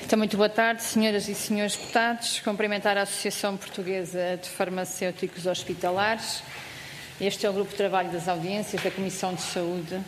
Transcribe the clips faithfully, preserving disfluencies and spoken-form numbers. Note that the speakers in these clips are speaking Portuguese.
Então, muito boa tarde, senhoras e senhores deputados. Cumprimentar a Associação Portuguesa de Farmacêuticos Hospitalares. Este é o Grupo de Trabalho das Audiências da Comissão de Saúde.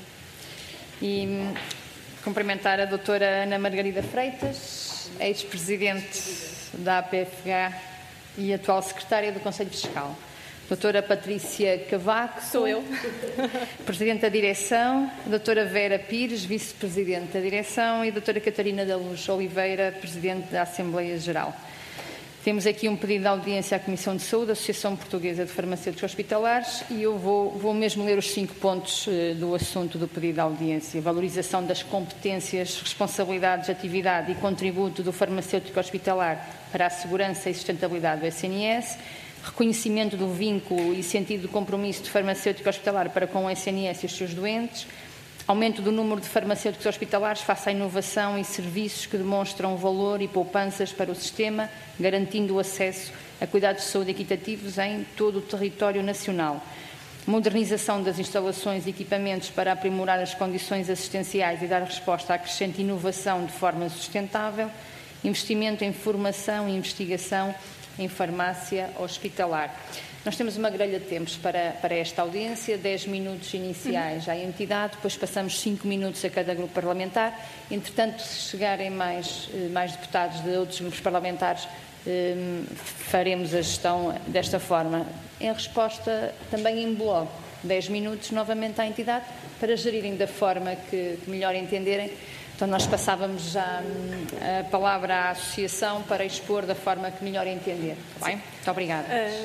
E cumprimentar a doutora Ana Margarida Freitas, ex-presidente da A P F H e atual secretária do Conselho Fiscal. Doutora Patrícia Cavaco, sou eu, Presidente da Direção, doutora Vera Pires, Vice-Presidente da Direção, e doutora Catarina da Luz Oliveira, Presidente da Assembleia Geral. Temos aqui um pedido de audiência à Comissão de Saúde, Associação Portuguesa de Farmacêuticos Hospitalares, e eu vou, vou mesmo ler os cinco pontos uh, do assunto do pedido de audiência. Valorização das competências, responsabilidades, atividade e contributo do farmacêutico hospitalar para a segurança e sustentabilidade do S N S, reconhecimento do vínculo e sentido de compromisso do farmacêutico hospitalar para com o S N S e os seus doentes, aumento do número de farmacêuticos hospitalares face à inovação e serviços que demonstram valor e poupanças para o sistema, garantindo o acesso a cuidados de saúde equitativos em todo o território nacional, modernização das instalações e equipamentos para aprimorar as condições assistenciais e dar resposta à crescente inovação de forma sustentável, investimento em formação e investigação em farmácia hospitalar. Nós temos uma grelha de tempos para, para esta audiência, dez minutos iniciais à entidade, depois passamos cinco minutos a cada grupo parlamentar. Entretanto, se chegarem mais, mais deputados de outros grupos parlamentares, eh, faremos a gestão desta forma. Em resposta, também em bloco, dez minutos novamente à entidade, para gerirem da forma que, que melhor entenderem. Então, nós passávamos já a palavra à Associação para expor da forma que melhor entender. Está bem? Muito obrigada. Uh,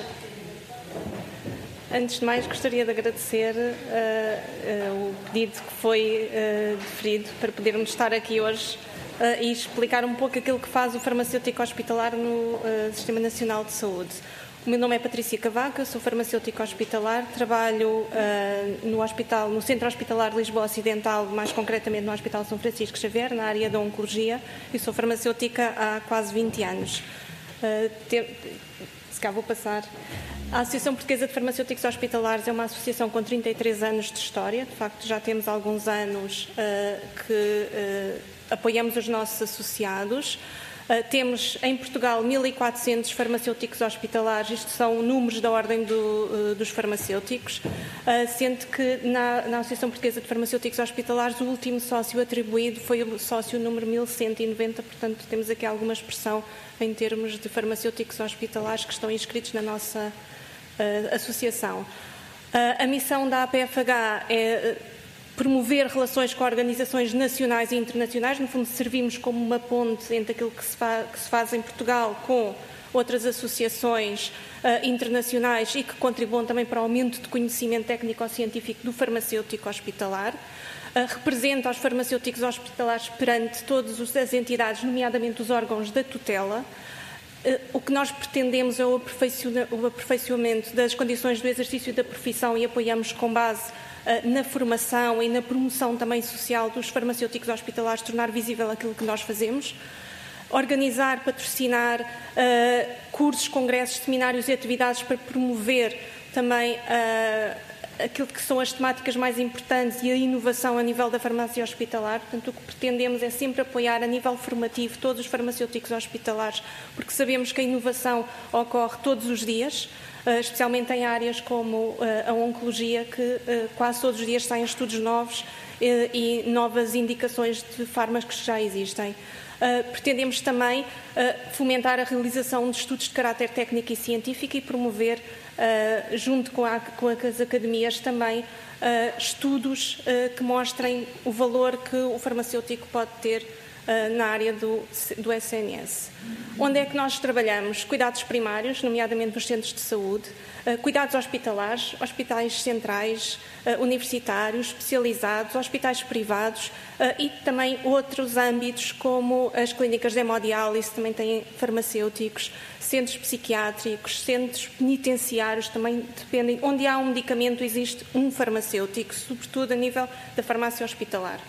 antes de mais, gostaria de agradecer uh, uh, o pedido que foi uh, deferido para podermos estar aqui hoje uh, e explicar um pouco aquilo que faz o farmacêutico hospitalar no uh, Sistema Nacional de Saúde. O meu nome é Patrícia Cavaco, eu sou farmacêutico hospitalar, trabalho uh, no, hospital, no Centro Hospitalar de Lisboa Ocidental, mais concretamente no Hospital São Francisco Xavier, na área da Oncologia, e sou farmacêutica há quase vinte anos. Uh, ter, se cá vou passar. A Associação Portuguesa de Farmacêuticos Hospitalares é uma associação com trinta e três anos de história, de facto já temos alguns anos uh, que uh, apoiamos os nossos associados. Uh, temos em Portugal mil e quatrocentos farmacêuticos hospitalares, isto são números da ordem do, uh, dos farmacêuticos, uh, sendo que na, na Associação Portuguesa de Farmacêuticos Hospitalares o último sócio atribuído foi o sócio número mil cento e noventa, portanto temos aqui alguma expressão em termos de farmacêuticos hospitalares que estão inscritos na nossa uh, associação. Uh, a missão da A P F H é uh, promover relações com organizações nacionais e internacionais. No fundo, servimos como uma ponte entre aquilo que se, fa que se faz em Portugal com outras associações uh, internacionais e que contribuam também para o aumento de conhecimento técnico-científico do farmacêutico hospitalar. Uh, representa os farmacêuticos hospitalares perante todas as entidades, nomeadamente os órgãos da tutela. Uh, o que nós pretendemos é o, aperfeiçoa o aperfeiçoamento das condições do exercício da profissão e apoiamos com base na formação e na promoção também social dos farmacêuticos hospitalares, tornar visível aquilo que nós fazemos, organizar, patrocinar uh, cursos, congressos, seminários e atividades para promover também uh, aquilo que são as temáticas mais importantes e a inovação a nível da farmácia hospitalar. Portanto, o que pretendemos é sempre apoiar a nível formativo todos os farmacêuticos hospitalares, porque sabemos que a inovação ocorre todos os dias, especialmente em áreas como a oncologia, que quase todos os dias saem estudos novos e novas indicações de fármacos que já existem. Pretendemos também fomentar a realização de estudos de caráter técnico e científico e promover, junto com, a, com as academias, também estudos que mostrem o valor que o farmacêutico pode ter na área do, do S N S. Onde é que nós trabalhamos? Cuidados primários, nomeadamente nos centros de saúde, cuidados hospitalares, hospitais centrais, universitários, especializados, hospitais privados e também outros âmbitos como as clínicas de hemodiálise, também têm farmacêuticos, centros psiquiátricos, centros penitenciários, também dependem. Onde há um medicamento existe um farmacêutico, sobretudo a nível da farmácia hospitalar.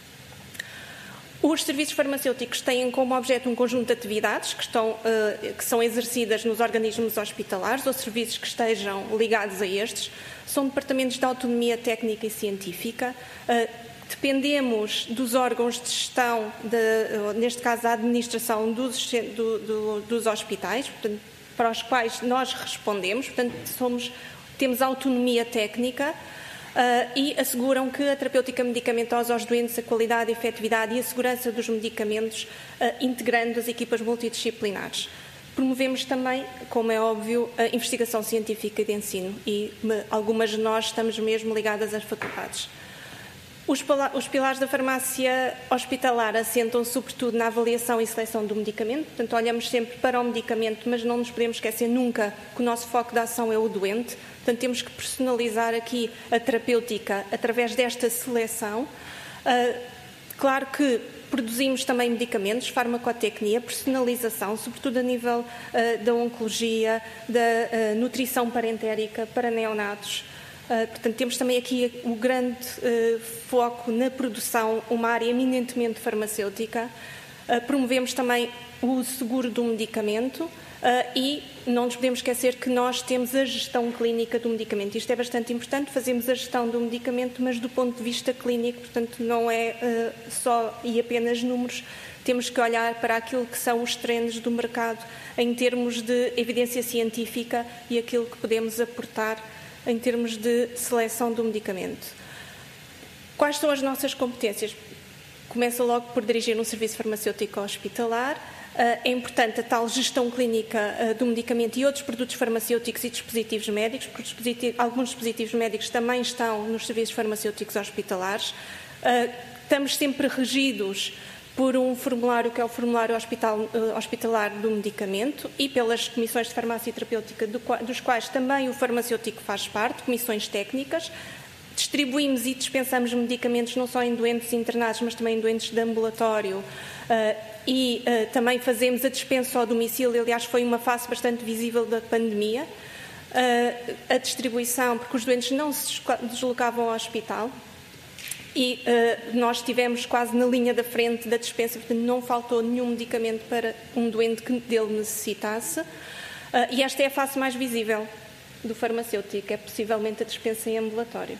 Os serviços farmacêuticos têm como objeto um conjunto de atividades que, estão, uh, que são exercidas nos organismos hospitalares ou serviços que estejam ligados a estes. São departamentos de autonomia técnica e científica, uh, dependemos dos órgãos de gestão, de, neste caso a administração dos, do, do, dos hospitais, portanto, para os quais nós respondemos, portanto, somos, temos autonomia técnica uh, e asseguram que a terapêutica medicamentosa aos doentes, a qualidade, a efetividade e a segurança dos medicamentos, uh, integrando as equipas multidisciplinares. Promovemos também, como é óbvio, a investigação científica de ensino e algumas de nós estamos mesmo ligadas às faculdades. Os, os pilares da farmácia hospitalar assentam sobretudo na avaliação e seleção do medicamento, portanto olhamos sempre para o medicamento, mas não nos podemos esquecer nunca que o nosso foco de ação é o doente, portanto temos que personalizar aqui a terapêutica através desta seleção. Uh, claro que produzimos também medicamentos, farmacotecnia, personalização, sobretudo a nível uh, da oncologia, da uh, nutrição parentérica para neonatos. Uh, portanto, temos também aqui o grande uh, foco na produção, uma área eminentemente farmacêutica. Uh, promovemos também o seguro do medicamento uh, e não nos podemos esquecer que nós temos a gestão clínica do medicamento. Isto é bastante importante, fazemos a gestão do medicamento, mas do ponto de vista clínico, portanto, não é uh, só e apenas números. Temos que olhar para aquilo que são os trends do mercado em termos de evidência científica e aquilo que podemos aportar em termos de seleção do medicamento. Quais são as nossas competências? Começa logo por dirigir um serviço farmacêutico hospitalar. É importante a tal gestão clínica do medicamento e outros produtos farmacêuticos e dispositivos médicos, porque dispositivos, alguns dispositivos médicos também estão nos serviços farmacêuticos hospitalares. Estamos sempre regidos por um formulário que é o formulário hospital, hospitalar do medicamento e pelas comissões de farmácia terapêutica do, dos quais também o farmacêutico faz parte, comissões técnicas. Distribuímos e dispensamos medicamentos não só em doentes internados, mas também em doentes de ambulatório uh, e uh, também fazemos a dispensa ao domicílio. Aliás, foi uma face bastante visível da pandemia. Uh, a distribuição, porque os doentes não se deslocavam ao hospital. E uh, nós estivemos quase na linha da frente da dispensa, portanto não faltou nenhum medicamento para um doente que dele necessitasse. Uh, e esta é a face mais visível do farmacêutico, é possivelmente a dispensa em ambulatório.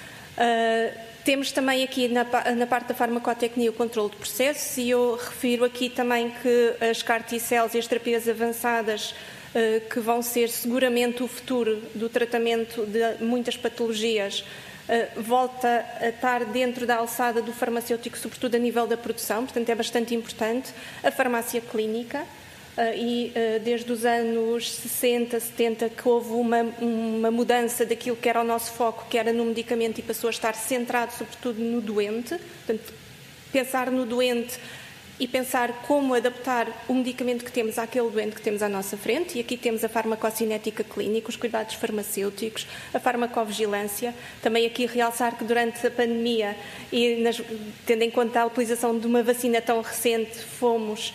Uh, temos também aqui na, na parte da farmacotecnia o controle de processos e eu refiro aqui também que as C A R T-cells e as terapias avançadas uh, que vão ser seguramente o futuro do tratamento de muitas patologias Uh, volta a estar dentro da alçada do farmacêutico, sobretudo a nível da produção, portanto é bastante importante. A farmácia clínica, uh, e uh, desde os anos sessenta, setenta, que houve uma, uma mudança daquilo que era o nosso foco, que era no medicamento e passou a estar centrado sobretudo no doente, portanto pensar no doente e pensar como adaptar o medicamento que temos àquele doente que temos à nossa frente. E aqui temos a farmacocinética clínica, os cuidados farmacêuticos, a farmacovigilância. Também aqui realçar que durante a pandemia, e nas, tendo em conta a utilização de uma vacina tão recente, fomos,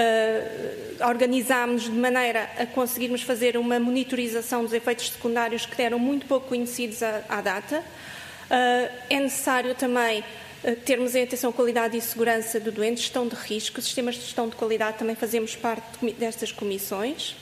uh, organizámos de maneira a conseguirmos fazer uma monitorização dos efeitos secundários que eram muito pouco conhecidos à, à data. Uh, é necessário também termos em atenção a qualidade e segurança do doente, gestão de risco, sistemas de gestão de qualidade, também fazemos parte destas comissões.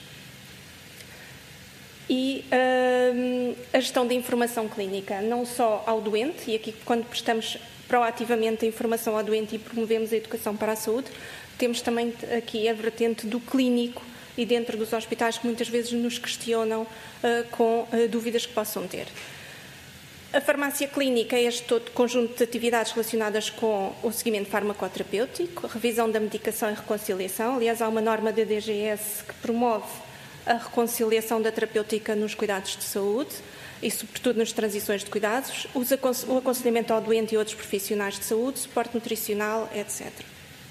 E uh, a gestão da informação clínica, não só ao doente, e aqui quando prestamos proativamente a informação ao doente e promovemos a educação para a saúde, temos também aqui a vertente do clínico e dentro dos hospitais que muitas vezes nos questionam uh, com uh, dúvidas que possam ter. A farmácia clínica é este todo conjunto de atividades relacionadas com o seguimento farmacoterapêutico, revisão da medicação e reconciliação. Aliás, há uma norma da D G S que promove a reconciliação da terapêutica nos cuidados de saúde e, sobretudo, nas transições de cuidados, o aconselhamento ao doente e outros profissionais de saúde, suporte nutricional, etcétera.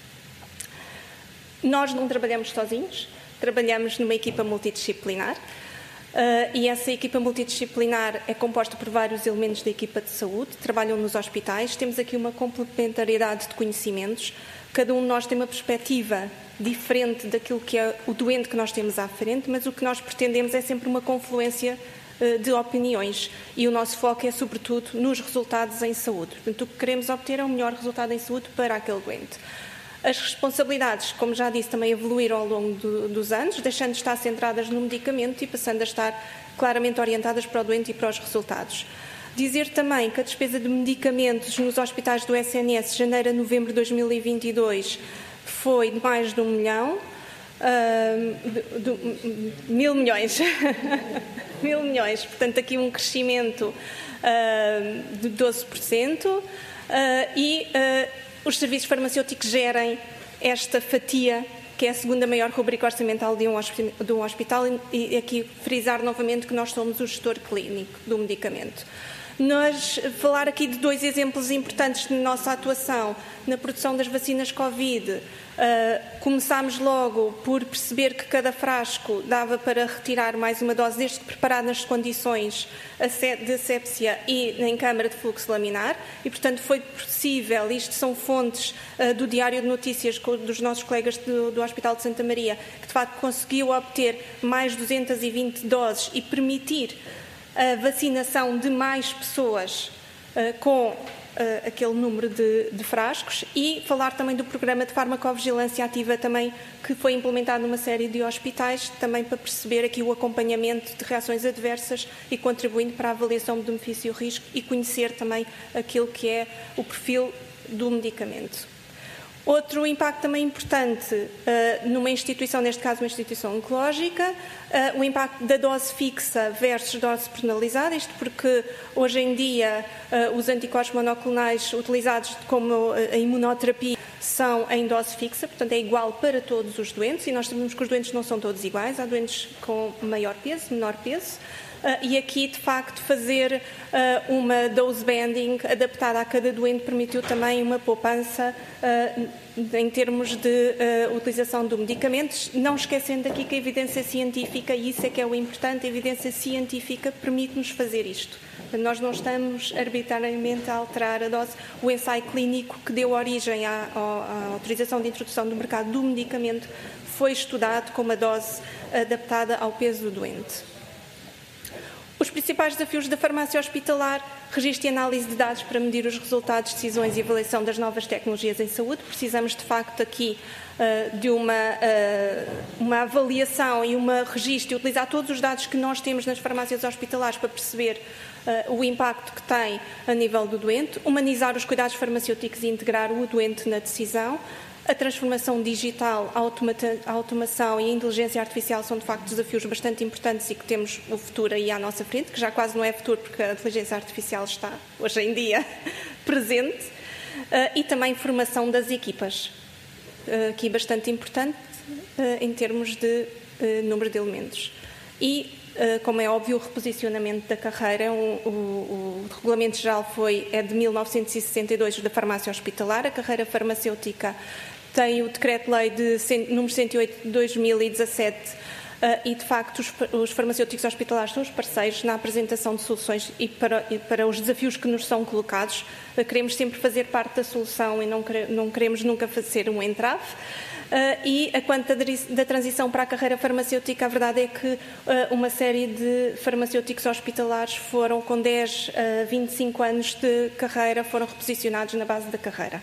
Nós não trabalhamos sozinhos, trabalhamos numa equipa multidisciplinar. Uh, e essa equipa multidisciplinar é composta por vários elementos da equipa de saúde, trabalham nos hospitais, temos aqui uma complementariedade de conhecimentos, cada um de nós tem uma perspectiva diferente daquilo que é o doente que nós temos à frente, mas o que nós pretendemos é sempre uma confluência uh, de opiniões e o nosso foco é sobretudo nos resultados em saúde. Portanto, o que queremos obter é o melhor resultado em saúde para aquele doente. As responsabilidades, como já disse, também evoluíram ao longo do, dos anos, deixando de estar centradas no medicamento e passando a estar claramente orientadas para o doente e para os resultados. Dizer também que a despesa de medicamentos nos hospitais do S N S, de janeiro a novembro de dois mil e vinte e dois, foi de mais de um milhão, uh, de, de, mil milhões, mil milhões, portanto aqui um crescimento uh, de doze por cento, uh, e uh, os serviços farmacêuticos gerem esta fatia, que é a segunda maior rubrica orçamental de um hospital, de um hospital, e aqui frisar novamente que nós somos o gestor clínico do medicamento. Nós falar aqui de dois exemplos importantes de nossa atuação na produção das vacinas Covid. Uh, começámos logo por perceber que cada frasco dava para retirar mais uma dose, desde que preparado nas condições de asepsia e em câmara de fluxo laminar, e portanto foi possível, isto são fontes uh, do Diário de Notícias dos nossos colegas do, do Hospital de Santa Maria, que de facto conseguiu obter mais duzentas e vinte doses e permitir a vacinação de mais pessoas uh, com uh, aquele número de, de frascos, e falar também do programa de farmacovigilância ativa também, que foi implementado numa série de hospitais, também para perceber aqui o acompanhamento de reações adversas e contribuindo para a avaliação do benefício-risco e conhecer também aquilo que é o perfil do medicamento. Outro impacto também importante uh, numa instituição, neste caso uma instituição oncológica, uh, o impacto da dose fixa versus dose personalizada, isto porque hoje em dia uh, os anticorpos monoclonais utilizados como a imunoterapia são em dose fixa, portanto é igual para todos os doentes, e nós sabemos que os doentes não são todos iguais, há doentes com maior peso, menor peso. Uh, e aqui, de facto, fazer uh, uma dose banding adaptada a cada doente permitiu também uma poupança uh, em termos de uh, utilização do medicamentos, não esquecendo aqui que a evidência científica, e isso é que é o importante, a evidência científica permite-nos fazer isto. Nós não estamos arbitrariamente a alterar a dose. O ensaio clínico que deu origem à, à autorização de introdução do mercado do medicamento foi estudado com uma dose adaptada ao peso do doente. Os principais desafios da farmácia hospitalar: registro e análise de dados para medir os resultados, decisões e avaliação das novas tecnologias em saúde. Precisamos, de facto, aqui uh, de uma, uh, uma avaliação e um registro, e utilizar todos os dados que nós temos nas farmácias hospitalares para perceber uh, o impacto que tem a nível do doente. Humanizar os cuidados farmacêuticos e integrar o doente na decisão. A transformação digital, a automação e a inteligência artificial são, de facto, desafios bastante importantes e que temos o futuro aí à nossa frente, que já quase não é futuro porque a inteligência artificial está, hoje em dia, presente. E também formação das equipas, aqui bastante importante em termos de número de elementos. E, como é óbvio, o reposicionamento da carreira. O, o, o regulamento geral foi, é de mil novecentos e sessenta e dois, da farmácia hospitalar. A carreira farmacêutica tem o decreto-lei de número cento e oito de dois mil e dezassete, uh, e, de facto, os, os farmacêuticos hospitalares são os parceiros na apresentação de soluções e para, e para os desafios que nos são colocados. Uh, queremos sempre fazer parte da solução e não, quere, não queremos nunca fazer um entrave. Uh, e, a quanto da, da transição para a carreira farmacêutica, a verdade é que uh, uma série de farmacêuticos hospitalares foram, com dez a vinte e cinco anos de carreira, foram reposicionados na base da carreira.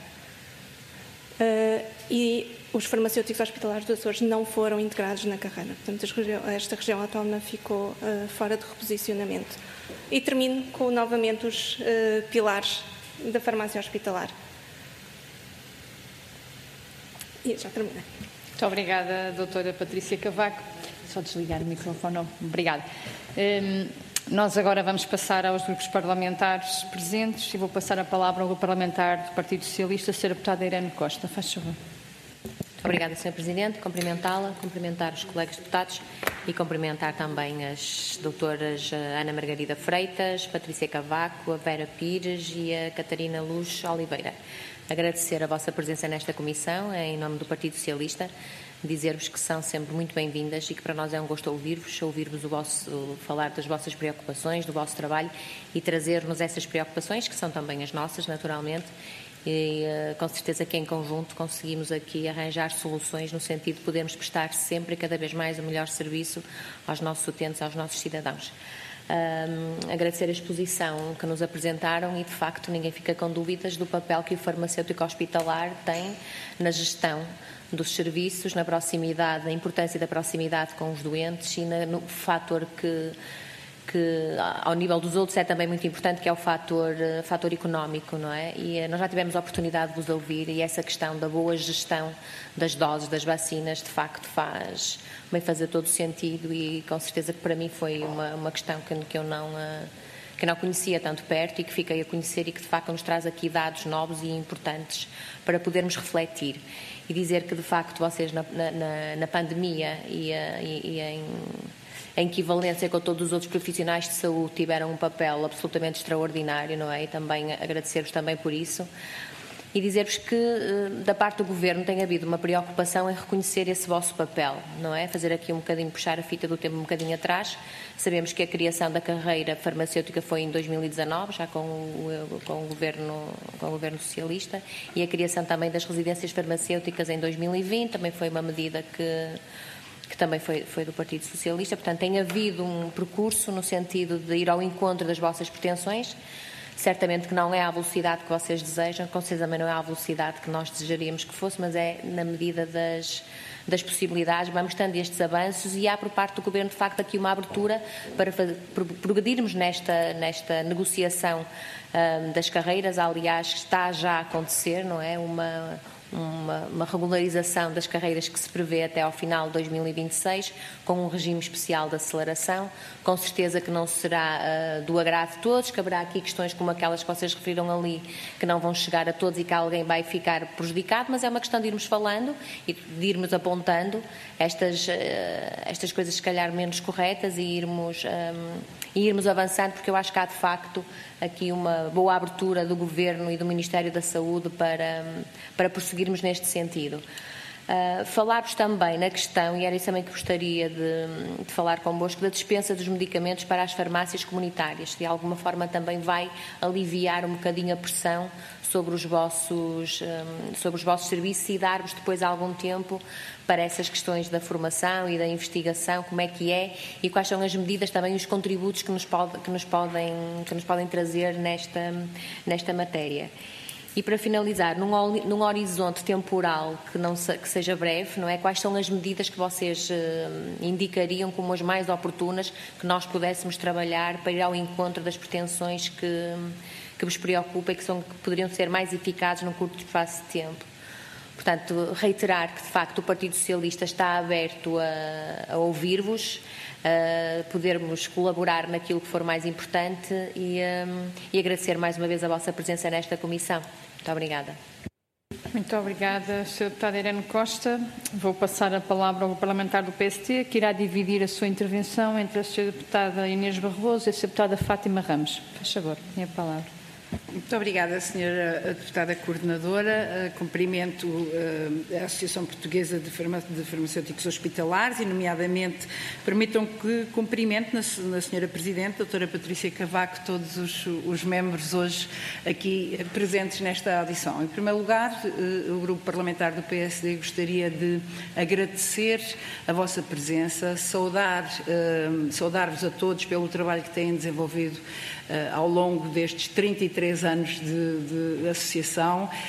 Uh, e os farmacêuticos hospitalares dos Açores não foram integrados na carreira. Portanto, esta região autónoma ficou uh, fora de reposicionamento. E termino com, novamente, os uh, pilares da farmácia hospitalar. E já terminei. Muito obrigada, doutora Patrícia Cavaco. Só desligar o microfone. Obrigada. Um, nós agora vamos passar aos grupos parlamentares presentes e vou passar a palavra ao grupo parlamentar do Partido Socialista, a senhora deputada Irene Costa. Faz favor. Muito obrigada, senhora Presidente. Cumprimentá-la, cumprimentar os colegas deputados e cumprimentar também as doutoras Ana Margarida Freitas, Patrícia Cavaco, a Vera Pires e a Catarina Luz Oliveira. Agradecer a vossa presença nesta comissão, em nome do Partido Socialista, dizer-vos que são sempre muito bem-vindas e que para nós é um gosto ouvir-vos, ouvir-vos o vosso, falar das vossas preocupações, do vosso trabalho e trazer-nos essas preocupações, que são também as nossas, naturalmente, e uh, com certeza que em conjunto conseguimos aqui arranjar soluções no sentido de podermos prestar sempre e cada vez mais o melhor serviço aos nossos utentes, aos nossos cidadãos. Um, agradecer a exposição que nos apresentaram e, de facto, ninguém fica com dúvidas do papel que o farmacêutico hospitalar tem na gestão dos serviços, na proximidade, a importância da proximidade com os doentes e na, no fator que, que ao nível dos outros é também muito importante, que é o fator, fator económico, não é? E nós já tivemos a oportunidade de vos ouvir, e essa questão da boa gestão das doses, das vacinas, de facto faz, vai fazer todo o sentido, e com certeza que para mim foi uma, uma questão que, que eu não... que não conhecia tanto perto e que fiquei a conhecer, e que de facto nos traz aqui dados novos e importantes para podermos refletir. E dizer que de facto vocês na, na, na pandemia e, e, e em, em equivalência com todos os outros profissionais de saúde tiveram um papel absolutamente extraordinário, não é? E também agradecer-vos também por isso. E dizer-vos que, da parte do Governo, tem havido uma preocupação em reconhecer esse vosso papel, não é? Fazer aqui um bocadinho, puxar a fita do tempo um bocadinho atrás. Sabemos que a criação da carreira farmacêutica foi em dois mil e dezanove, já com o, com o, governo, com o Governo Socialista, e a criação também das residências farmacêuticas em dois mil e vinte, também foi uma medida que... que também foi, foi do Partido Socialista. Portanto, tem havido um percurso no sentido de ir ao encontro das vossas pretensões. Certamente que não é à velocidade que vocês desejam, com certeza também não é à velocidade que nós desejaríamos que fosse, mas é na medida das, das possibilidades. Vamos tendo estes avanços, e há por parte do Governo, de facto, aqui uma abertura para fazer, progredirmos nesta, nesta negociação um, das carreiras. Aliás, está já a acontecer, não é? Uma... Uma, uma regularização das carreiras que se prevê até ao final de dois mil e vinte e seis, com um regime especial de aceleração. Com certeza que não será uh, do agrado de todos, que haverá aqui questões como aquelas que vocês referiram ali, que não vão chegar a todos e que alguém vai ficar prejudicado, mas é uma questão de irmos falando e de irmos apontando estas, uh, estas coisas se calhar menos corretas, e irmos, um, e irmos avançando, porque eu acho que há de facto aqui uma boa abertura do Governo e do Ministério da Saúde para, para prosseguirmos neste sentido. Uh, Falar-vos também na questão, e era isso também que gostaria de, de falar convosco, da dispensa dos medicamentos para as farmácias comunitárias, que de alguma forma também vai aliviar um bocadinho a pressão sobre os vossos, um, sobre os vossos serviços, e dar-vos depois algum tempo para essas questões da formação e da investigação, como é que é, e quais são as medidas, também os contributos que nos, pode, que nos, podem, que nos podem trazer nesta, nesta matéria. E para finalizar, num, num horizonte temporal que, não se, que seja breve, não é? Quais são as medidas que vocês uh, indicariam como as mais oportunas que nós pudéssemos trabalhar para ir ao encontro das pretensões que, que vos preocupam e que, são, que poderiam ser mais eficazes num curto espaço de tempo? Portanto, reiterar que, de facto, o Partido Socialista está aberto a, a ouvir-vos, a podermos colaborar naquilo que for mais importante, e, um, e agradecer mais uma vez a vossa presença nesta comissão. Muito obrigada. Muito obrigada, senhora Deputada Irene Costa. Vou passar a palavra ao parlamentar do P S T, que irá dividir a sua intervenção entre a senhora Deputada Inês Barroso e a senhora Deputada Fátima Ramos. Faz favor, tem a palavra. Muito obrigada, senhora Deputada Coordenadora. Cumprimento a Associação Portuguesa de Farmacêuticos Hospitalares e, nomeadamente, permitam que cumprimente na senhora Presidente, doutora Patrícia Cavaco, todos os, os membros hoje aqui presentes nesta audição. Em primeiro lugar, o Grupo Parlamentar do P S D gostaria de agradecer a vossa presença, saudar, saudar-vos a todos pelo trabalho que têm desenvolvido ao longo destes trinta e três anos de, de associação, uh,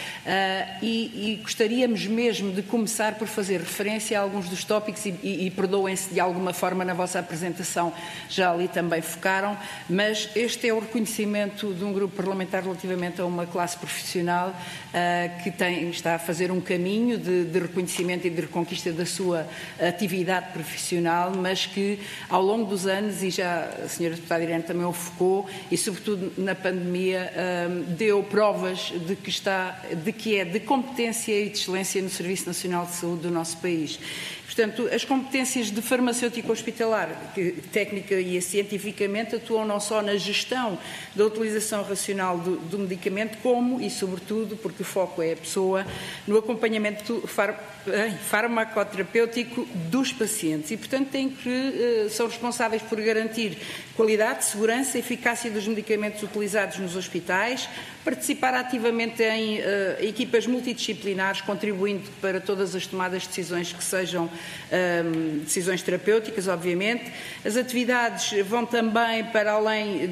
e, e gostaríamos mesmo de começar por fazer referência a alguns dos tópicos, e, e, e perdoem-se de alguma forma na vossa apresentação, já ali também focaram, mas este é o reconhecimento de um grupo parlamentar relativamente a uma classe profissional uh, que tem, está a fazer um caminho de, de reconhecimento e de reconquista da sua atividade profissional, mas que ao longo dos anos, e já a senhora Deputada Irene também o focou, e sobretudo na pandemia, um, deu provas de que, está, de que é de competência e de excelência no Serviço Nacional de Saúde do nosso país. Portanto, as competências de farmacêutico hospitalar, que técnica e cientificamente atuam não só na gestão da utilização racional do, do medicamento, como, e sobretudo, porque o foco é a pessoa, no acompanhamento far, farmacoterapêutico dos pacientes. E, portanto, têm que, são responsáveis por garantir qualidade, segurança e eficácia dos medicamentos utilizados nos hospitais, participar ativamente em uh, equipas multidisciplinares, contribuindo para todas as tomadas de decisões que sejam um, decisões terapêuticas, obviamente. As atividades vão também para além de,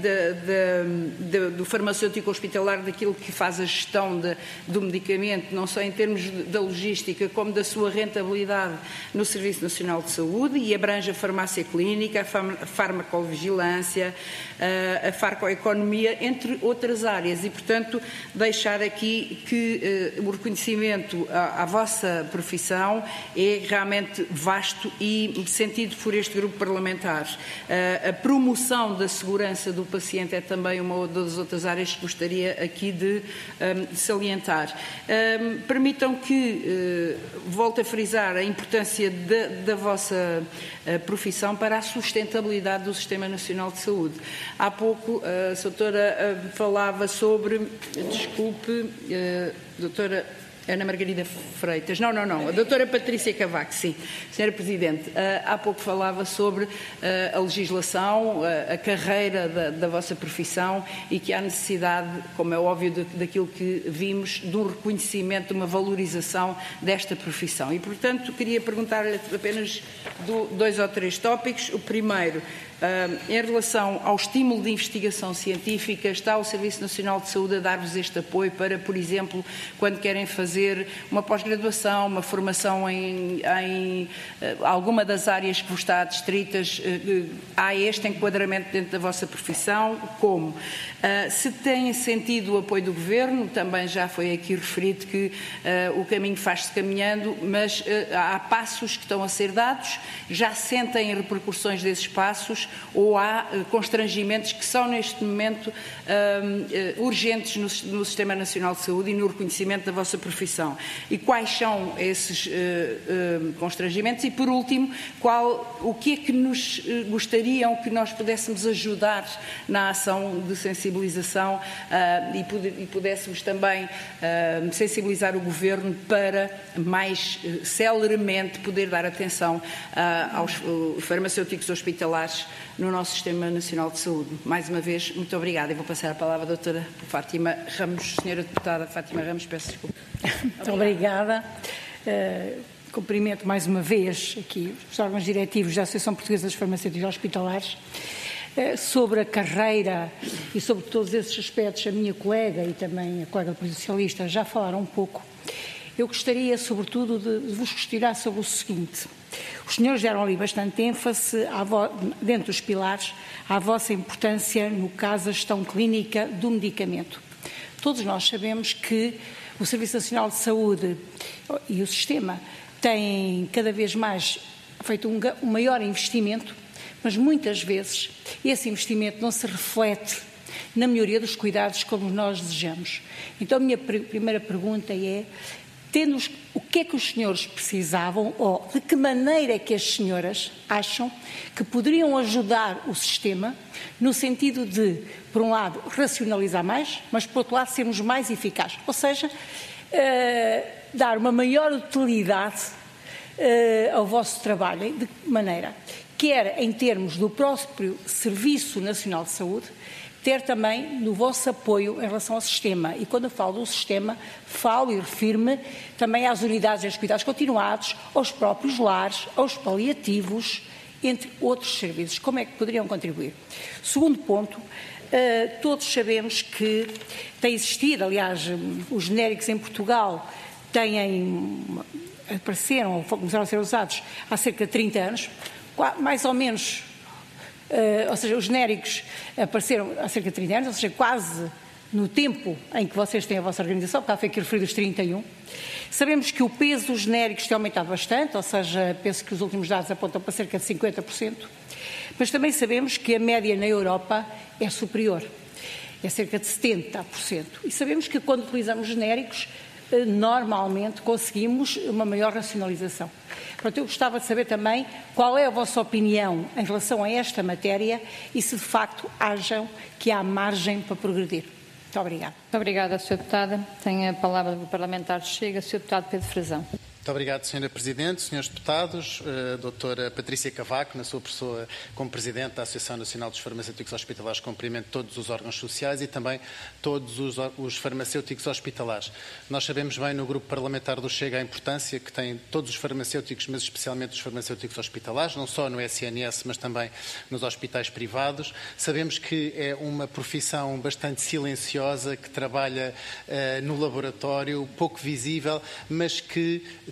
de, de, do farmacêutico hospitalar, daquilo que faz a gestão de, do medicamento, não só em termos de, da logística, como da sua rentabilidade no Serviço Nacional de Saúde, e abrange a farmácia clínica, a farmacovigilância, farmácia, a farmacoeconomia, entre outras áreas. E, portanto, deixar aqui que uh, o reconhecimento à, à vossa profissão é realmente vasto e sentido por este grupo parlamentar. Uh, a promoção da segurança do paciente é também uma das outras áreas que gostaria aqui de um, salientar. Um, permitam que uh, volte a frisar a importância da, da vossa uh, profissão para a sustentabilidade do Sistema Nacional de Saúde. Há pouco a doutora uh, falava sobre, desculpe, uh, doutora Ana Margarida Freitas, não, não, não, a doutora Patrícia Cavaco, sim, senhora Presidente, há pouco falava sobre a legislação, a carreira da, da vossa profissão e que há necessidade, como é óbvio, de, daquilo que vimos, de um reconhecimento, de uma valorização desta profissão. E, portanto, queria perguntar-lhe apenas do, dois ou três tópicos. O primeiro, Uh, em relação ao estímulo de investigação científica, está o Serviço Nacional de Saúde a dar-vos este apoio para, por exemplo, quando querem fazer uma pós-graduação, uma formação em, em uh, alguma das áreas que vos está adstritas, uh, há este enquadramento dentro da vossa profissão? Como? Uh, se tem sentido o apoio do Governo, também já foi aqui referido que uh, o caminho faz-se caminhando, mas uh, há passos que estão a ser dados, já sentem repercussões desses passos, ou há uh, constrangimentos que são neste momento uh, uh, urgentes no, no Sistema Nacional de Saúde e no reconhecimento da vossa profissão? E quais são esses uh, uh, constrangimentos? E, por último, qual, o que é que nos uh, gostariam que nós pudéssemos ajudar na ação de sensibilização uh, e, pude, e pudéssemos também uh, sensibilizar o Governo para mais uh, celeremente poder dar atenção uh, aos uh, farmacêuticos hospitalares no nosso Sistema Nacional de Saúde. Mais uma vez, muito obrigada. E vou passar a palavra à doutora Fátima Ramos. Senhora Deputada Fátima Ramos, peço desculpa. Muito obrigada. Uh, cumprimento mais uma vez aqui os órgãos diretivos da Associação Portuguesa dos Farmacêuticos Hospitalares. Uh, sobre a carreira e sobre todos esses aspectos, a minha colega e também a colega do Partido Socialista já falaram um pouco. Eu gostaria, sobretudo, de vos questionar sobre o seguinte. Os senhores deram ali bastante ênfase, dentro dos pilares, à vossa importância, no caso, da gestão clínica do medicamento. Todos nós sabemos que o Serviço Nacional de Saúde e o sistema têm cada vez mais feito um maior investimento, mas muitas vezes esse investimento não se reflete na melhoria dos cuidados como nós desejamos. Então, a minha primeira pergunta é: tendo o que é que os senhores precisavam ou de que maneira é que as senhoras acham que poderiam ajudar o sistema no sentido de, por um lado, racionalizar mais, mas por outro lado, sermos mais eficazes, ou seja, uh, dar uma maior utilidade uh, ao vosso trabalho, de que maneira? Quer em termos do próprio Serviço Nacional de Saúde, ter também no vosso apoio em relação ao sistema. E quando eu falo do sistema, falo e refiro-me também às unidades de cuidados continuados, aos próprios lares, aos paliativos, entre outros serviços. Como é que poderiam contribuir? Segundo ponto, uh, todos sabemos que tem existido, aliás, os genéricos em Portugal têm, apareceram ou começaram a ser usados há cerca de trinta anos, mais ou menos. Uh, ou seja, os genéricos apareceram há cerca de trinta anos, ou seja, quase no tempo em que vocês têm a vossa organização, porque há foi aqui referido os trinta e um. Sabemos que o peso dos genéricos tem aumentado bastante, ou seja, penso que os últimos dados apontam para cerca de cinquenta por cento, mas também sabemos que a média na Europa é superior, é cerca de setenta por cento. E sabemos que quando utilizamos genéricos, uh, normalmente conseguimos uma maior racionalização. Portanto, eu gostava de saber também qual é a vossa opinião em relação a esta matéria e se de facto acham que há margem para progredir. Muito obrigada. Muito obrigada, senhora Deputada. Tem a palavra do Parlamentar Chega, senhor Deputado Pedro Frazão. Muito obrigado, senhora Presidente, senhores Deputados, a doutora Patrícia Cavaco, na sua pessoa como Presidente da Associação Nacional dos Farmacêuticos Hospitalares, cumprimento todos os órgãos sociais e também todos os, os farmacêuticos hospitalares. Nós sabemos bem no Grupo Parlamentar do Chega a importância que têm todos os farmacêuticos, mas especialmente os farmacêuticos hospitalares, não só no S N S, mas também nos hospitais privados. Sabemos que é uma profissão bastante silenciosa, que trabalha uh, no laboratório, pouco visível, mas que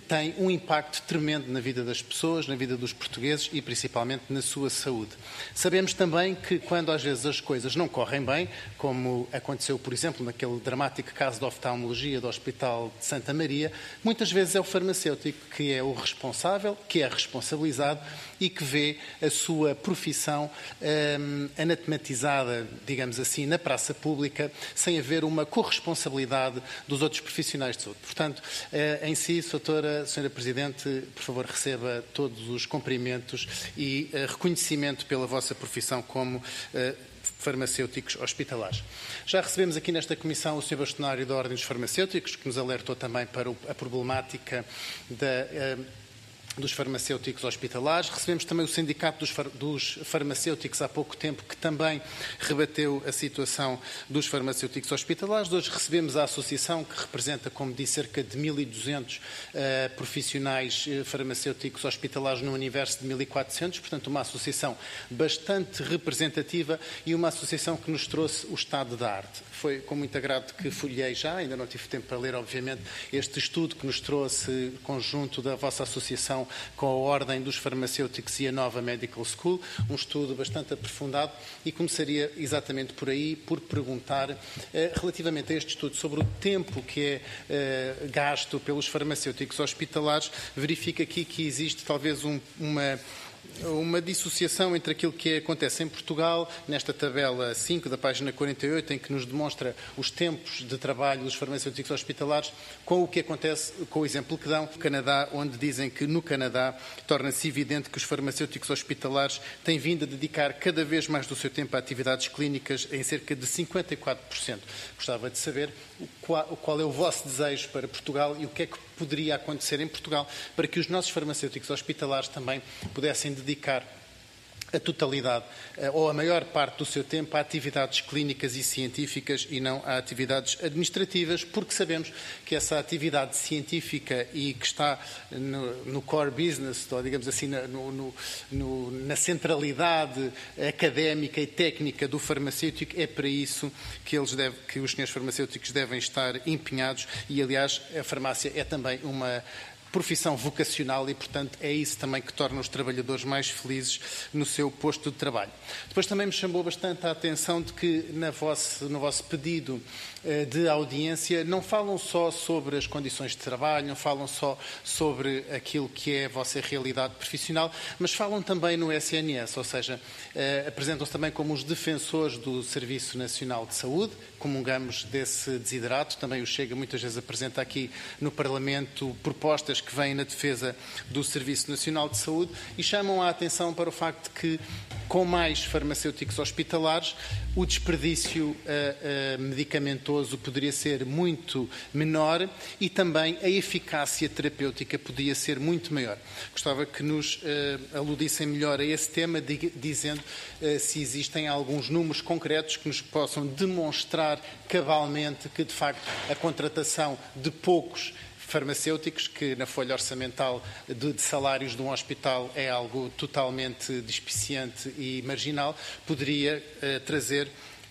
tem um impacto tremendo na vida das pessoas, na vida dos portugueses e principalmente na sua saúde. Sabemos também que quando às vezes as coisas não correm bem, como aconteceu, por exemplo, naquele dramático caso de oftalmologia do Hospital de Santa Maria, muitas vezes é o farmacêutico que é o responsável, que é responsabilizado e que vê a sua profissão hum, anatematizada, digamos assim, na praça pública, sem haver uma corresponsabilidade dos outros profissionais de saúde. Portanto, eh, em si, doutora, senhora Presidente, por favor, receba todos os cumprimentos e eh, reconhecimento pela vossa profissão como eh, farmacêuticos hospitalares. Já recebemos aqui nesta Comissão o senhor Bastonário da Ordem dos Farmacêuticos, que nos alertou também para a problemática da... Eh, dos farmacêuticos hospitalares. Recebemos também o Sindicato dos, far dos Farmacêuticos há pouco tempo, que também rebateu a situação dos farmacêuticos hospitalares. Hoje recebemos a Associação, que representa, como disse, cerca de mil e duzentos uh, profissionais uh, farmacêuticos hospitalares no universo de mil e quatrocentos, portanto uma associação bastante representativa e uma associação que nos trouxe o estado da arte. Foi com muito agrado que folhei já, ainda não tive tempo para ler, obviamente, este estudo que nos trouxe conjunto da vossa associação com a Ordem dos Farmacêuticos e a Nova Medical School, um estudo bastante aprofundado, e começaria exatamente por aí, por perguntar eh, relativamente a este estudo sobre o tempo que é eh, gasto pelos farmacêuticos hospitalares. Verifica aqui que existe talvez um, uma... uma dissociação entre aquilo que acontece em Portugal, nesta tabela cinco da página quarenta e oito, em que nos demonstra os tempos de trabalho dos farmacêuticos hospitalares, com o que acontece, com o exemplo que dão, no Canadá, onde dizem que no Canadá torna-se evidente que os farmacêuticos hospitalares têm vindo a dedicar cada vez mais do seu tempo a atividades clínicas, em cerca de cinquenta e quatro por cento. Gostava de saber qual, qual é o vosso desejo para Portugal e o que é que poderia acontecer em Portugal para que os nossos farmacêuticos hospitalares também pudessem dedicar a totalidade ou a maior parte do seu tempo a atividades clínicas e científicas e não a atividades administrativas, porque sabemos que essa atividade científica e que está no, no core business, ou digamos assim, no, no, no, na centralidade académica e técnica do farmacêutico, é para isso que, eles deve, que os senhores farmacêuticos devem estar empenhados e, aliás, a farmácia é também uma profissão vocacional e, portanto, é isso também que torna os trabalhadores mais felizes no seu posto de trabalho. Depois também me chamou bastante a atenção de que na vosso, no vosso pedido eh, de audiência não falam só sobre as condições de trabalho, não falam só sobre aquilo que é a vossa realidade profissional, mas falam também no S N S, ou seja, eh, apresentam-se também como os defensores do Serviço Nacional de Saúde, comungamos desse desiderato. Também o Chega muitas vezes apresenta aqui no Parlamento propostas que vêm na defesa do Serviço Nacional de Saúde e chamam a atenção para o facto de que, com mais farmacêuticos hospitalares, o desperdício uh, uh, medicamentoso poderia ser muito menor e também a eficácia terapêutica podia ser muito maior. Gostava que nos uh, aludissem melhor a esse tema, dizendo uh, se existem alguns números concretos que nos possam demonstrar cabalmente que, de facto, a contratação de poucos farmacêuticos, que na folha orçamental de, de salários de um hospital é algo totalmente despiciente e marginal, poderia uh, trazer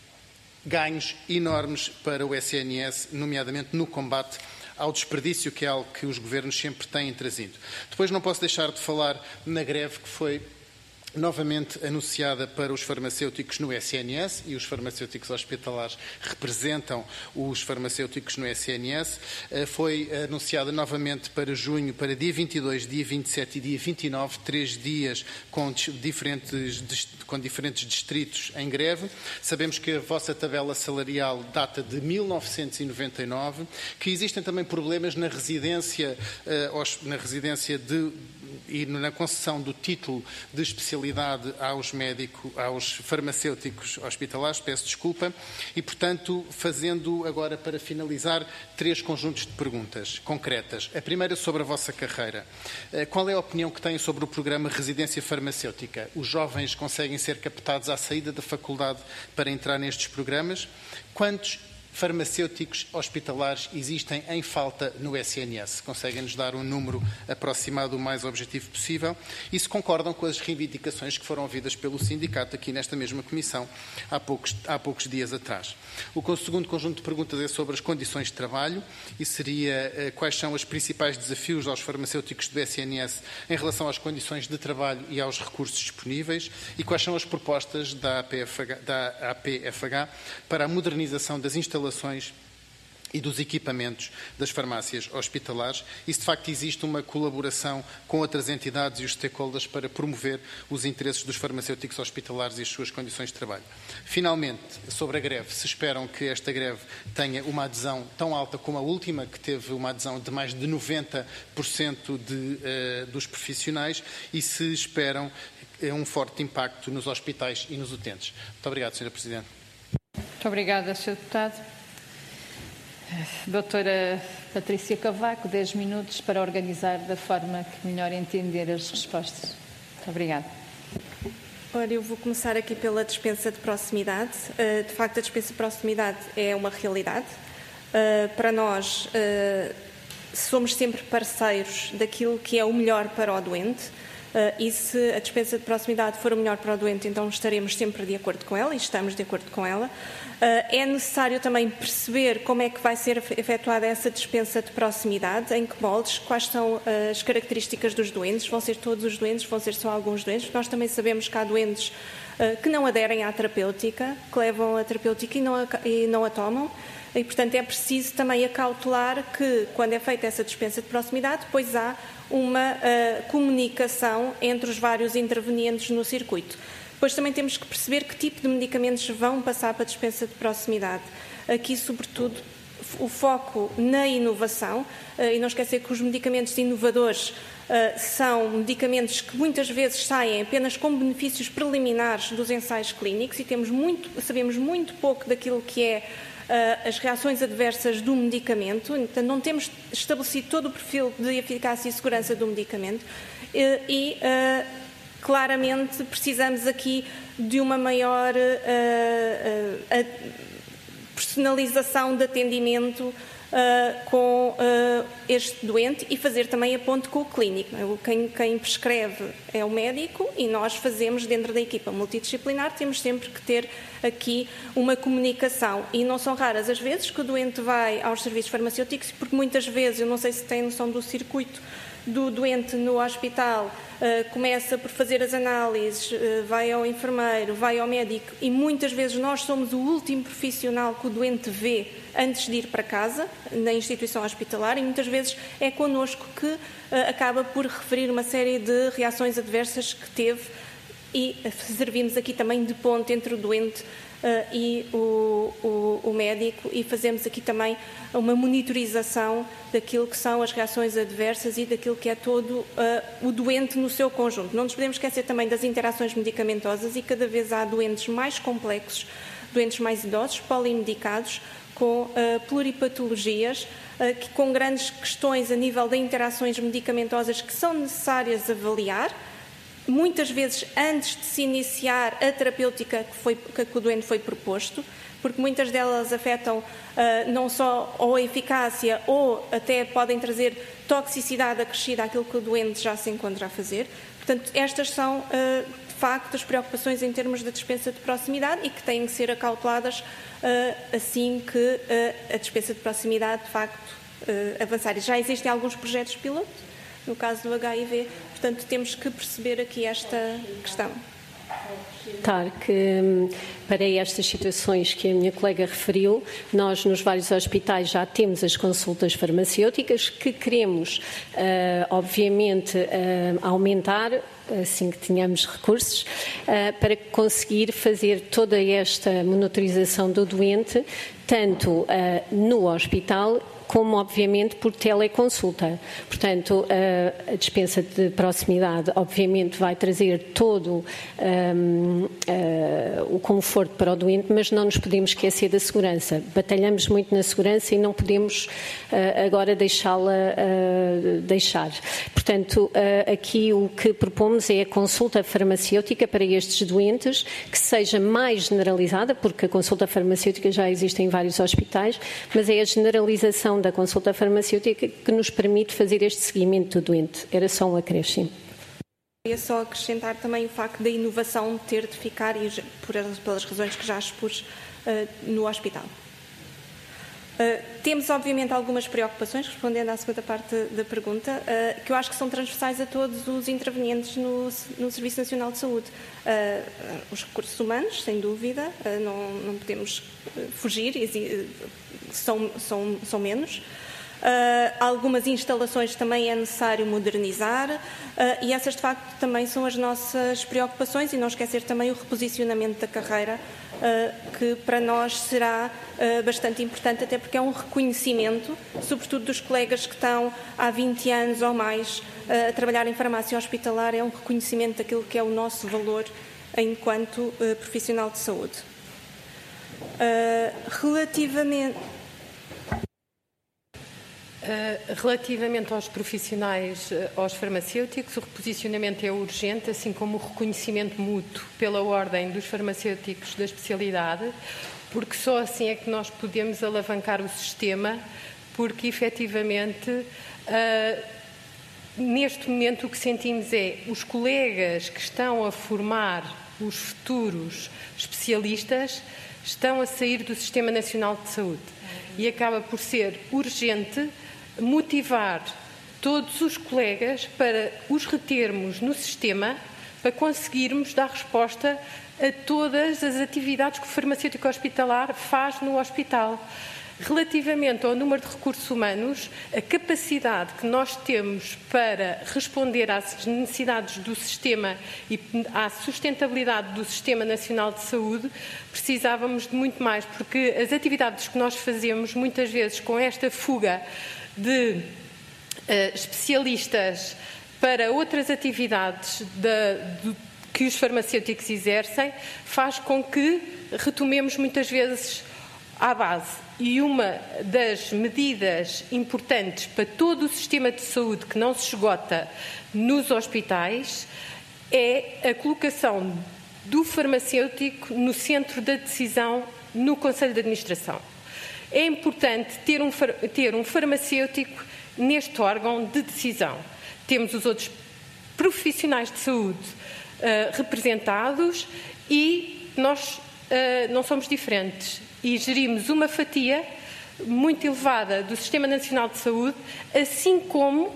ganhos enormes para o S N S, nomeadamente no combate ao desperdício, que é algo que os governos sempre têm trazido. Depois não posso deixar de falar na greve que foi novamente anunciada para os farmacêuticos no S N S, e os farmacêuticos hospitalares representam os farmacêuticos no S N S. Foi anunciada novamente para junho, para dia vinte e dois, dia vinte e sete e dia vinte e nove, três dias com diferentes, com diferentes distritos em greve. Sabemos que a vossa tabela salarial data de mil novecentos e noventa e nove, que existem também problemas na residência, na residência de e na concessão do título de especialidade aos médicos, aos farmacêuticos hospitalares, peço desculpa, e, portanto, fazendo agora, para finalizar, três conjuntos de perguntas concretas. A primeira sobre a vossa carreira. Qual é a opinião que têm sobre o programa Residência Farmacêutica? Os jovens conseguem ser captados à saída da faculdade para entrar nestes programas? Quantos farmacêuticos hospitalares existem em falta no S N S? Conseguem-nos dar um número aproximado o mais objetivo possível? E se concordam com as reivindicações que foram ouvidas pelo sindicato aqui nesta mesma comissão há poucos, há poucos dias atrás? O segundo conjunto de perguntas é sobre as condições de trabalho e seria eh, quais são os principais desafios aos farmacêuticos do S N S em relação às condições de trabalho e aos recursos disponíveis e quais são as propostas da A P F H, da A P F H para a modernização das instalações e dos equipamentos das farmácias hospitalares e se de facto existe uma colaboração com outras entidades e os stakeholders para promover os interesses dos farmacêuticos hospitalares e as suas condições de trabalho. Finalmente, sobre a greve, se esperam que esta greve tenha uma adesão tão alta como a última, que teve uma adesão de mais de noventa por cento de, uh, dos profissionais e se esperam uh, um forte impacto nos hospitais e nos utentes. Muito obrigado, senhora Presidente. Muito obrigada, senhor Deputado. Doutora Patrícia Cavaco, dez minutos para organizar da forma que melhor entender as respostas. Muito obrigada. Ora, eu vou começar aqui pela dispensa de proximidade. De facto, a dispensa de proximidade é uma realidade. Para nós, somos sempre parceiros daquilo que é o melhor para o doente. E se a dispensa de proximidade for o melhor para o doente, então estaremos sempre de acordo com ela e estamos de acordo com ela. É necessário também perceber como é que vai ser efetuada essa dispensa de proximidade, em que moldes, quais são as características dos doentes, vão ser todos os doentes, vão ser só alguns doentes. Nós também sabemos que há doentes que não aderem à terapêutica, que levam a terapêutica e não a, e não a tomam. E, portanto, é preciso também acautelar que, quando é feita essa dispensa de proximidade, depois há uma uh, comunicação entre os vários intervenientes no circuito. Depois também temos que perceber que tipo de medicamentos vão passar para a dispensa de proximidade. Aqui, sobretudo, o foco na inovação, uh, e não esquecer que os medicamentos inovadores uh, são medicamentos que muitas vezes saem apenas com benefícios preliminares dos ensaios clínicos e temos muito, sabemos muito pouco daquilo que é Uh, as reações adversas do medicamento, então não temos estabelecido todo o perfil de eficácia e segurança do medicamento uh, e uh, claramente precisamos aqui de uma maior uh, uh, personalização de atendimento Uh, com uh, este doente e fazer também a ponte com o clínico. Quem, quem prescreve é o médico e nós fazemos dentro da equipa multidisciplinar, temos sempre que ter aqui uma comunicação e não são raras as vezes que o doente vai aos serviços farmacêuticos porque muitas vezes, eu não sei se tem noção do circuito do doente no hospital, uh, começa por fazer as análises, uh, vai ao enfermeiro, vai ao médico e muitas vezes nós somos o último profissional que o doente vê antes de ir para casa, na instituição hospitalar, e muitas vezes é connosco que uh, acaba por referir uma série de reações adversas que teve e servimos aqui também de ponte entre o doente uh, e o, o, o médico e fazemos aqui também uma monitorização daquilo que são as reações adversas e daquilo que é todo uh, o doente no seu conjunto. Não nos podemos esquecer também das interações medicamentosas e cada vez há doentes mais complexos, doentes mais idosos, polimedicados, com uh, pluripatologias, uh, que, com grandes questões a nível de interações medicamentosas que são necessárias avaliar, muitas vezes antes de se iniciar a terapêutica que, foi, que o doente foi proposto, porque muitas delas afetam uh, não só ou a eficácia ou até podem trazer toxicidade acrescida àquilo que o doente já se encontra a fazer. Portanto, estas são, uh, de facto, as preocupações em termos da dispensa de proximidade e que têm que ser acauteladas uh, assim que uh, a dispensa de proximidade, de facto, uh, avançar. E já existem alguns projetos piloto, no caso do H I V, portanto, temos que perceber aqui esta questão. Que para estas situações que a minha colega referiu, nós nos vários hospitais já temos as consultas farmacêuticas que queremos, uh, obviamente, uh, aumentar assim que tenhamos recursos, uh, para conseguir fazer toda esta monitorização do doente, tanto uh, no hospital como obviamente por teleconsulta. Portanto, a, a dispensa de proximidade obviamente vai trazer todo um, uh, o conforto para o doente, mas não nos podemos esquecer da segurança. Batalhamos muito na segurança e não podemos uh, agora deixá-la uh, deixar. Portanto, uh, aqui o que propomos é a consulta farmacêutica para estes doentes, que seja mais generalizada, porque a consulta farmacêutica já existe em vários hospitais, mas é a generalização da consulta farmacêutica que nos permite fazer este seguimento do doente. Era só um acréscimo. Queria só acrescentar também o facto da inovação ter de ficar, e por, pelas razões que já expus, uh, no hospital. Uh, temos, obviamente, algumas preocupações, respondendo à segunda parte da pergunta, uh, que eu acho que são transversais a todos os intervenientes no, no Serviço Nacional de Saúde. Uh, os recursos humanos, sem dúvida, uh, não, não podemos fugir, são, são, são menos. Uh, algumas instalações também é necessário modernizar uh, e essas de facto também são as nossas preocupações, e não esquecer também o reposicionamento da carreira, uh, que para nós será uh, bastante importante, até porque é um reconhecimento, sobretudo dos colegas que estão há vinte anos ou mais uh, a trabalhar em farmácia hospitalar, é um reconhecimento daquilo que é o nosso valor enquanto uh, profissional de saúde. Uh, relativamente... Uh, relativamente aos profissionais, uh, aos farmacêuticos, o reposicionamento é urgente, assim como o reconhecimento mútuo pela ordem dos farmacêuticos da especialidade, porque só assim é que nós podemos alavancar o sistema, porque efetivamente uh, neste momento o que sentimos é os colegas que estão a formar os futuros especialistas estão a sair do Sistema Nacional de Saúde, e acaba por ser urgente motivar todos os colegas para os retermos no sistema, para conseguirmos dar resposta a todas as atividades que o farmacêutico hospitalar faz no hospital. Relativamente ao número de recursos humanos, a capacidade que nós temos para responder às necessidades do sistema e à sustentabilidade do Sistema Nacional de Saúde, precisávamos de muito mais, porque as atividades que nós fazemos, muitas vezes com esta fuga de uh, especialistas para outras atividades de, de, que os farmacêuticos exercem, faz com que retomemos muitas vezes à base. E uma das medidas importantes para todo o sistema de saúde que não se esgota nos hospitais é a colocação do farmacêutico no centro da decisão no Conselho de Administração. É importante ter um, ter um farmacêutico neste órgão de decisão. Temos os outros profissionais de saúde uh, representados e nós uh, não somos diferentes. E gerimos uma fatia muito elevada do Sistema Nacional de Saúde, assim como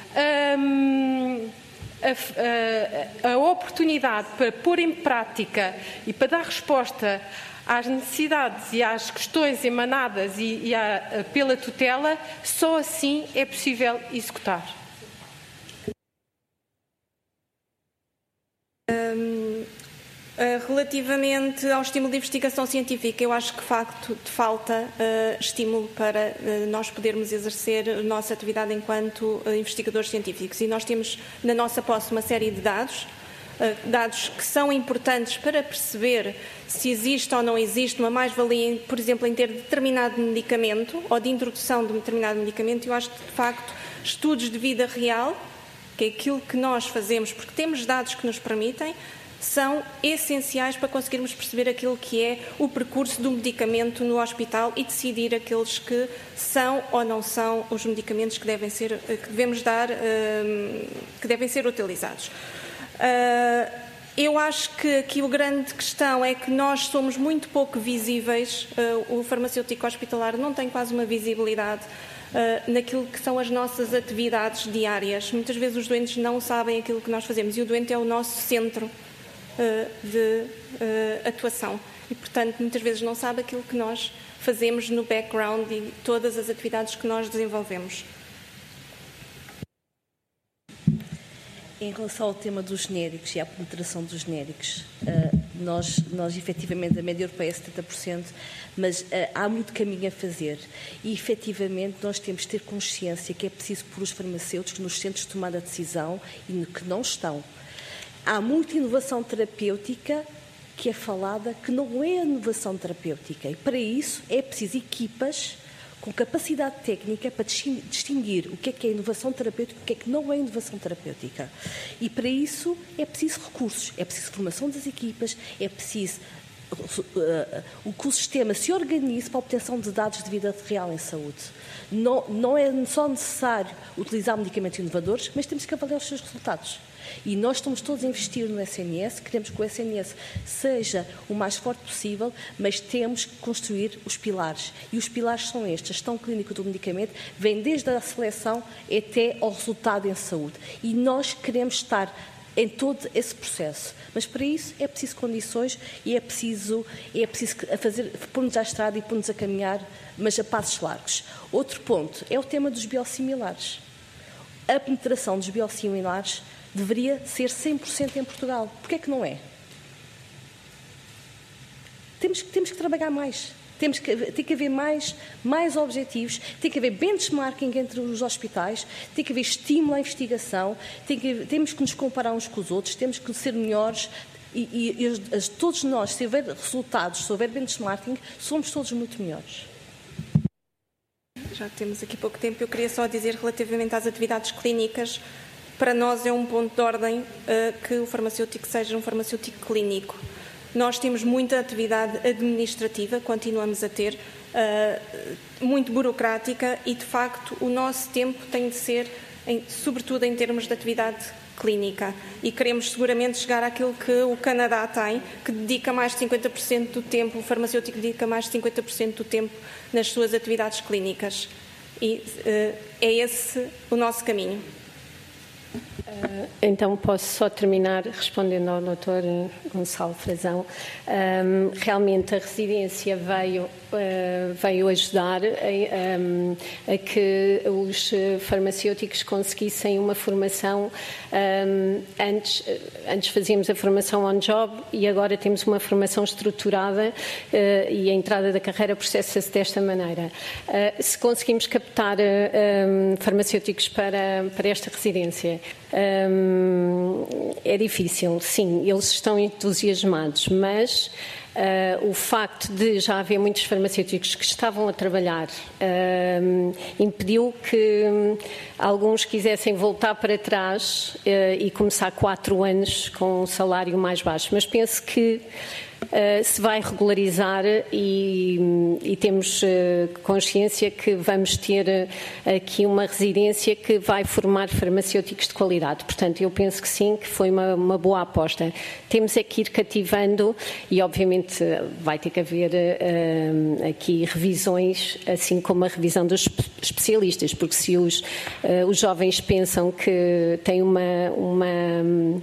hum, a, a, a oportunidade para pôr em prática e para dar resposta às necessidades e às questões emanadas e, e a, pela tutela, só assim é possível executar. Um... Relativamente ao estímulo de investigação científica, eu acho que de facto falta uh, estímulo para uh, nós podermos exercer a nossa atividade enquanto uh, investigadores científicos, e nós temos na nossa posse uma série de dados, uh, dados que são importantes para perceber se existe ou não existe uma mais-valia, por exemplo, em ter determinado medicamento ou de introdução de um determinado medicamento. Eu acho que de facto estudos de vida real, que é aquilo que nós fazemos, porque temos dados que nos permitem, são essenciais para conseguirmos perceber aquilo que é o percurso do medicamento no hospital e decidir aqueles que são ou não são os medicamentos que devem ser, que devemos dar, que devem ser utilizados. Eu acho que aqui a grande questão é que nós somos muito pouco visíveis, o farmacêutico hospitalar não tem quase uma visibilidade naquilo que são as nossas atividades diárias. Muitas vezes os doentes não sabem aquilo que nós fazemos, e o doente é o nosso centro de uh, atuação e, portanto, muitas vezes não sabe aquilo que nós fazemos no background e todas as atividades que nós desenvolvemos. Em relação ao tema dos genéricos e à penetração dos genéricos, uh, nós, nós efetivamente, a média europeia é setenta por cento, mas uh, há muito caminho a fazer e efetivamente nós temos de ter consciência que é preciso pôr os farmacêuticos nos centros de tomada de decisão e que não estão. Há muita inovação terapêutica que é falada que não é inovação terapêutica e para isso é preciso equipas com capacidade técnica para distinguir o que é que é inovação terapêutica e o que é que não é inovação terapêutica. E para isso é preciso recursos, é preciso formação das equipas, é preciso uh, que o sistema se organize para a obtenção de dados de vida real em saúde. Não, não é só necessário utilizar medicamentos inovadores, mas temos que avaliar os seus resultados. E nós estamos todos a investir no S N S, queremos que o S N S seja o mais forte possível, mas temos que construir os pilares. E os pilares são estes: a gestão clínica do medicamento, vem desde a seleção até ao resultado em saúde. E nós queremos estar em todo esse processo. Mas para isso é preciso condições e é preciso, é preciso fazer, pôr-nos à estrada e pôr-nos a caminhar, mas a passos largos. Outro ponto é o tema dos biosimilares. A penetração dos biosimilares deveria ser cem por cento em Portugal. Porquê é que não é? Temos, temos que trabalhar mais. Temos que, tem que haver mais, mais objetivos, tem que haver benchmarking entre os hospitais, tem que haver estímulo à investigação, tem que, temos que nos comparar uns com os outros, temos que ser melhores e, e, e as, todos nós, se houver resultados, se houver benchmarking, somos todos muito melhores. Já temos aqui pouco tempo, eu queria só dizer relativamente às atividades clínicas. Para nós é um ponto de ordem uh, que o farmacêutico seja um farmacêutico clínico. Nós temos muita atividade administrativa, continuamos a ter, uh, muito burocrática e, de facto, o nosso tempo tem de ser, em, sobretudo em termos de atividade clínica. E queremos seguramente chegar àquilo que o Canadá tem, que dedica mais de cinquenta por cento do tempo, o farmacêutico dedica mais de cinquenta por cento do tempo nas suas atividades clínicas. E uh, é esse o nosso caminho. Uh, então posso só terminar respondendo ao doutor Gonçalo Frazão. Um, realmente a residência veio, uh, veio ajudar a, um, a que os farmacêuticos conseguissem uma formação. Um, antes, antes fazíamos a formação on-job e agora temos uma formação estruturada uh, e a entrada da carreira processa-se desta maneira. Uh, se conseguimos captar uh, um, farmacêuticos para, para esta residência, Um, é difícil, sim, eles estão entusiasmados, mas uh, o facto de já haver muitos farmacêuticos que estavam a trabalhar uh, impediu que um, alguns quisessem voltar para trás uh, e começar quatro anos com um salário mais baixo, mas penso que Uh, se vai regularizar e, e temos uh, consciência que vamos ter uh, aqui uma residência que vai formar farmacêuticos de qualidade. Portanto, eu penso que sim, que foi uma, uma boa aposta. Temos é que ir cativando e, obviamente, vai ter que haver uh, aqui revisões, assim como a revisão dos especialistas, porque se os, uh, os jovens pensam que têm uma, uma, uh,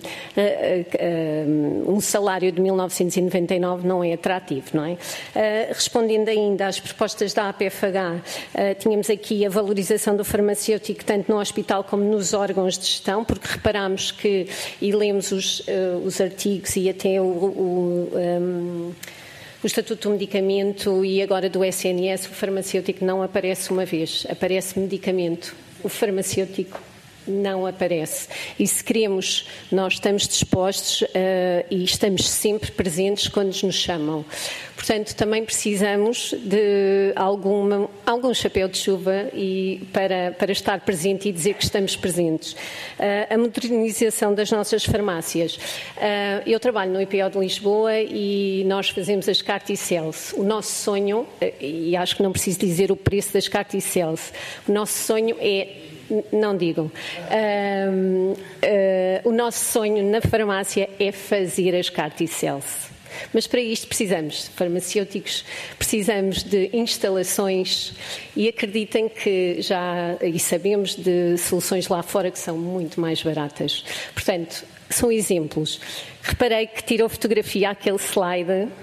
uh, uh, um salário de mil novecentos e noventa e nove não é atrativo, não é? Uh, respondendo ainda às propostas da A P F H, uh, tínhamos aqui a valorização do farmacêutico tanto no hospital como nos órgãos de gestão, porque reparámos que, e lemos os, uh, os artigos e até o, o, um, o Estatuto do Medicamento e agora do S N S, o farmacêutico não aparece uma vez, aparece medicamento. O farmacêutico não aparece. E se queremos, nós estamos dispostos uh, e estamos sempre presentes quando nos chamam. Portanto, também precisamos de alguma, algum chapéu de chuva e para, para estar presente e dizer que estamos presentes. Uh, a modernização das nossas farmácias. Uh, eu trabalho no I P O de Lisboa e nós fazemos as Carticels. O nosso sonho, e acho que não preciso dizer o preço das Carticels, o nosso sonho é Não digo. Um, uh, o nosso sonho na farmácia é fazer as Carticels. Mas para isto precisamos de farmacêuticos, precisamos de instalações e acreditem que já, e sabemos de soluções lá fora que são muito mais baratas. Portanto, são exemplos. Reparei que tirou fotografia àquele slide.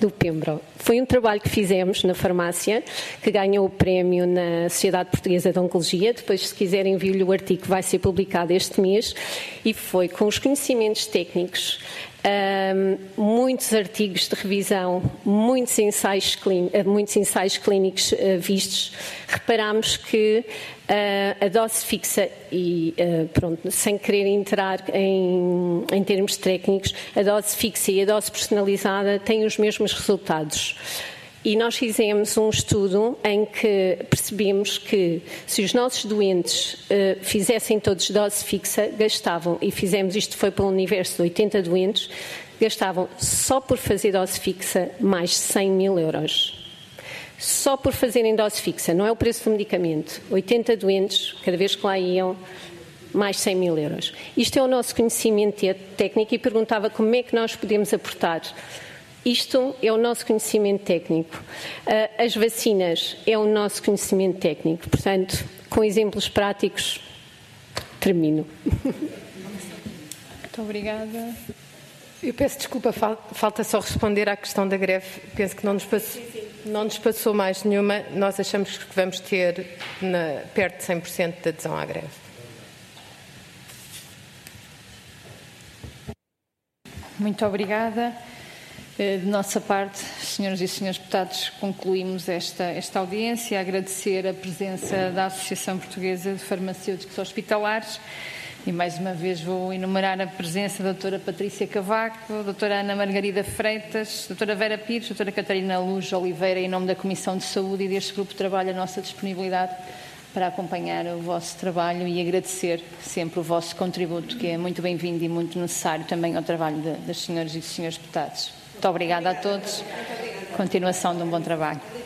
do Pembro. Foi um trabalho que fizemos na farmácia, que ganhou o prémio na Sociedade Portuguesa de Oncologia. Depois, se quiserem ver o artigo, vai ser publicado este mês. E foi com os conhecimentos técnicos, Um, muitos artigos de revisão, muitos ensaios, clín, muitos ensaios clínicos uh, vistos, reparámos que uh, a dose fixa e, uh, pronto, sem querer entrar em, em termos técnicos, a dose fixa e a dose personalizada têm os mesmos resultados. E nós fizemos um estudo em que percebemos que se os nossos doentes uh, fizessem todos dose fixa, gastavam, e fizemos isto foi para um universo de oitenta doentes, gastavam só por fazer dose fixa mais cem mil euros. Só por fazerem dose fixa, não é o preço do medicamento. oitenta doentes, cada vez que lá iam, mais cem mil euros. Isto é o nosso conhecimento técnico e perguntava como é que nós podemos aportar. Isto é o nosso conhecimento técnico. As vacinas é o nosso conhecimento técnico. Portanto, com exemplos práticos, termino. Muito obrigada. Eu peço desculpa, falta só responder à questão da greve. Penso que não nos passou, não nos passou mais nenhuma. Nós achamos que vamos ter na, perto de cem por cento de adesão à greve. Muito obrigada. De nossa parte, senhoras e senhores deputados, concluímos esta, esta audiência. Agradecer a presença da Associação Portuguesa de Farmacêuticos Hospitalares e, mais uma vez, vou enumerar a presença da doutora Patrícia Cavaco, da doutora Ana Margarida Freitas, da doutora Vera Pires, da doutora Catarina Luz Oliveira, em nome da Comissão de Saúde e deste grupo de trabalho, a nossa disponibilidade para acompanhar o vosso trabalho e agradecer sempre o vosso contributo, que é muito bem-vindo e muito necessário também ao trabalho de, das senhoras e dos senhores deputados. Muito obrigada a todos. Continuação de um bom trabalho.